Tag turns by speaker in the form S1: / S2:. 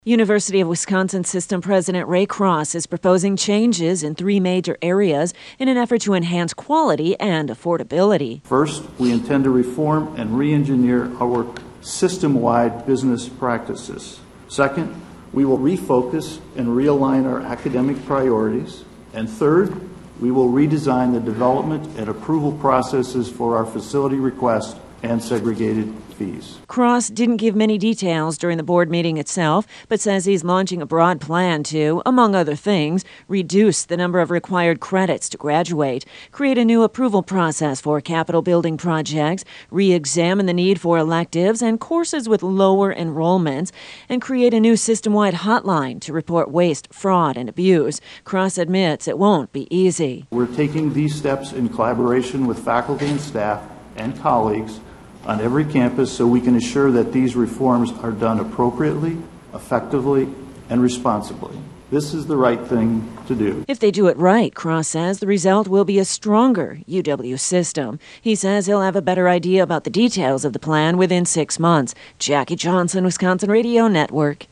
S1: University of Wisconsin System President Ray Cross is proposing changes in 3 major areas in an effort to enhance quality and affordability.
S2: First, we intend to reform and re-engineer our system-wide business practices. Second, we will refocus and realign our academic priorities. And third, we will redesign the development and approval processes for our facility request and segregated fees.
S1: Cross didn't give many details during the board meeting itself, but says he's launching a broad plan to, among other things, reduce the number of required credits to graduate, create a new approval process for capital building projects, re-examine the need for electives and courses with lower enrollments, and create a new system-wide hotline to report waste, fraud, and abuse. Cross admits it won't be easy.
S2: We're taking these steps in collaboration with faculty and staff and colleagues on every campus so we can assure that these reforms are done appropriately, effectively, and responsibly. This is the right thing to do.
S1: If they do it right, Cross says the result will be a stronger UW system. He says he'll have a better idea about the details of the plan within 6 months. Jackie Johnson, Wisconsin Radio Network.